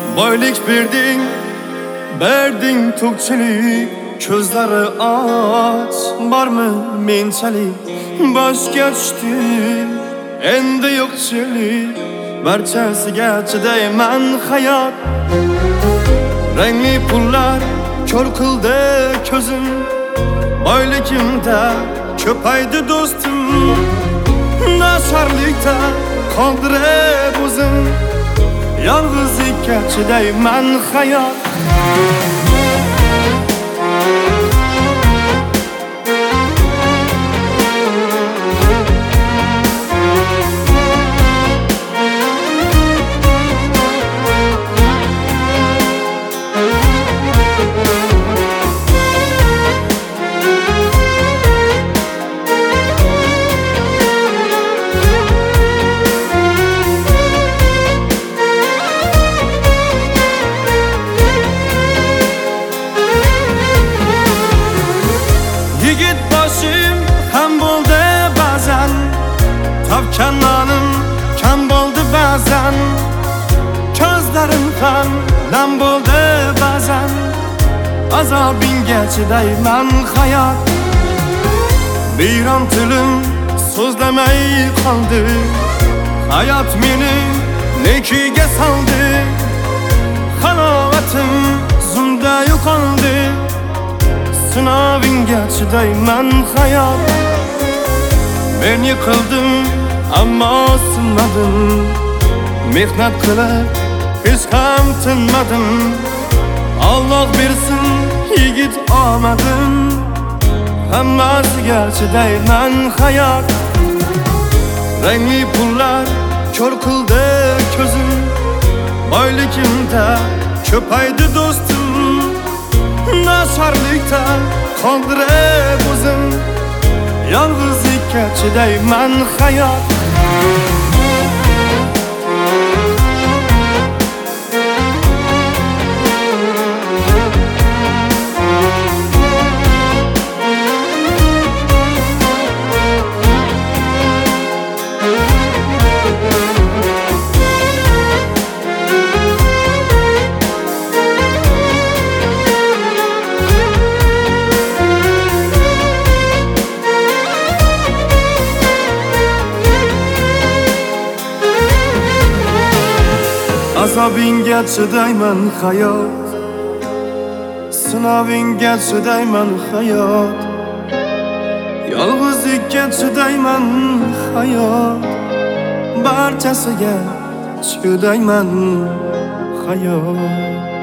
Boylik berding to'kchilik. Ko'zlari och, bormi menchalik? Boshga tushdi endi yo'qchilik. Barchasiga chidayman hayot. Rangli pullar ko'r qildi ko'zim. Boyligimda ko'paydi do'stim. Nasharlikda qoldirib o'zim. Yolg'izlikka chidayman hayot. Tavkanlarim kam bo'ldi ba'zan. Ko'zlarim ham nam bo'ldi ba'zan. Azobingga chidayman hayot. Biyron tilim so'zlamay qoldi. Hayot meni nekiga soldi. Halovatim zumda yo'qoldi. Sinovingga chidayman hayot. Men yiqildim ammo sinmadim. Mehnat qilib hech ham tinmadim. Alloh bersin yigit omadim. Hammasiga chidayman hayot. Rangli pullar ko'r qildi ko'zim. Boyligimda ko'paydi do'stim. Nasharlikda qoldirib o'zim. Yolg'izlikka chidayman hayot. Azobingga chidayman hayot. Sinovingga chidayman hayot. Yolg'izlikka chidayman hayot. Barchasiga chidayman hayot.